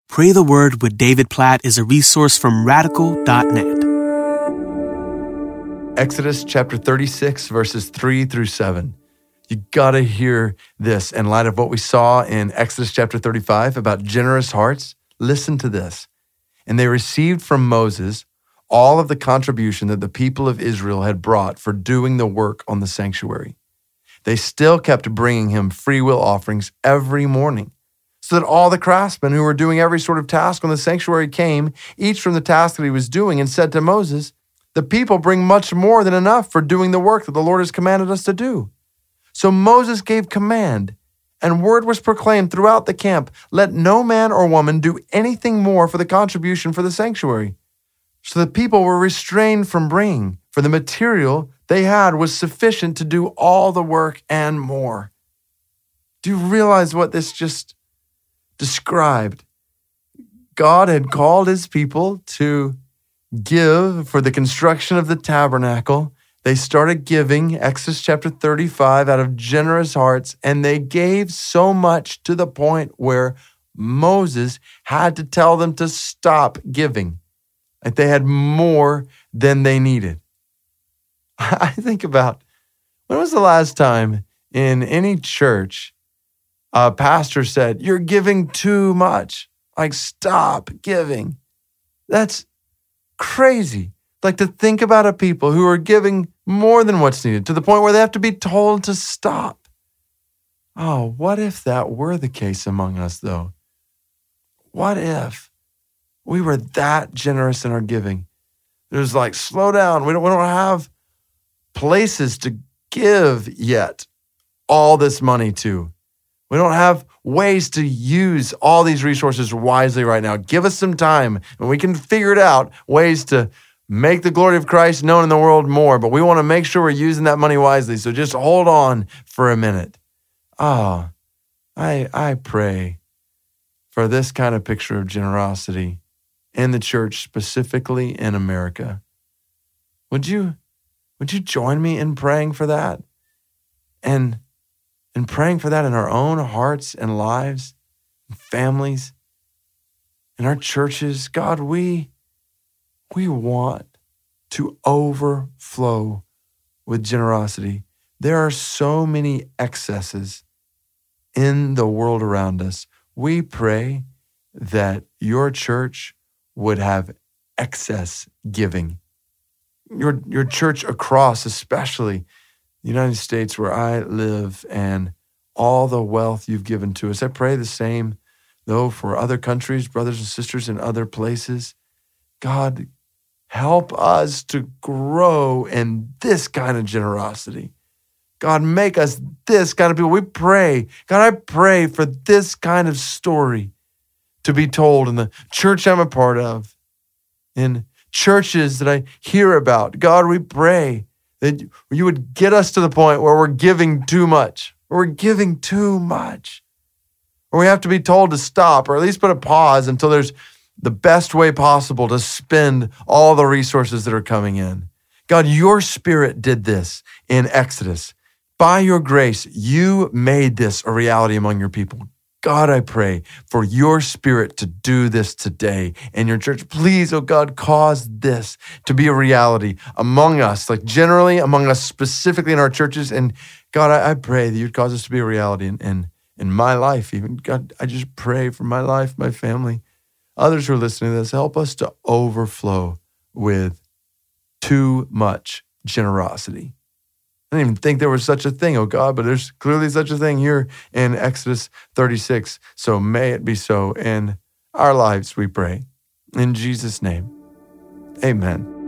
Pray the Word with David Platt is a resource from radical.net. Exodus chapter 36, verses 3 through 7. You gotta hear this in light of what we saw in Exodus chapter 35 about generous hearts. Listen to this. And they received from Moses all of the contribution that the people of Israel had brought for doing the work on the sanctuary. They still kept bringing him free will offerings every morning, so that all the craftsmen who were doing every sort of task on the sanctuary came, each from the task that he was doing, and said to Moses, "The people bring much more than enough for doing the work that the Lord has commanded us to do." So Moses gave command, and word was proclaimed throughout the camp, "Let no man or woman do anything more for the contribution for the sanctuary." So the people were restrained from bringing, for the material they had was sufficient to do all the work and more. Do you realize what this just described? God had called his people to give for the construction of the tabernacle. They started giving, Exodus chapter 35, out of generous hearts, and they gave so much to the point where Moses had to tell them to stop giving. Like they had more than they needed. I think about, when was the last time in any church a pastor said, "You're giving too much. Like, stop giving"? That's crazy. Like to think about a people who are giving more than what's needed to the point where they have to be told to stop. Oh, what if that were the case among us, though? What if we were that generous in our giving? There's like, slow down. We don't have places to give yet all this money to. We don't have ways to use all these resources wisely right now. Give us some time and we can figure it out, ways to make the glory of Christ known in the world more, but we want to make sure we're using that money wisely. So just hold on for a minute. Oh, I pray for this kind of picture of generosity in the church, specifically in America. Would you join me in praying for that? And praying for that in our own hearts and lives, and families, in our churches. God, we want to overflow with generosity. There are so many excesses in the world around us. We pray that your church would have excess giving. Your church across, especially the United States where I live, and all the wealth you've given to us. I pray the same, though, for other countries, brothers and sisters in other places. God, help us to grow in this kind of generosity. God, make us this kind of people. We pray. God, I pray for this kind of story to be told in the church I'm a part of, in churches that I hear about. God, we pray that you would get us to the point where we're giving too much, or we're giving too much, or we have to be told to stop, or at least put a pause until there's the best way possible to spend all the resources that are coming in. God, your Spirit did this in Exodus. By your grace, you made this a reality among your people. God, I pray for your Spirit to do this today in your church. Please, oh God, cause this to be a reality among us, like generally among us, specifically in our churches. And God, I pray that you'd cause this to be a reality in my life even. God, I just pray for my life, my family, others who are listening to this. Help us to overflow with too much generosity. I didn't even think there was such a thing, oh God, but there's clearly such a thing here in Exodus 36. So may it be so in our lives, we pray. In Jesus' name, amen.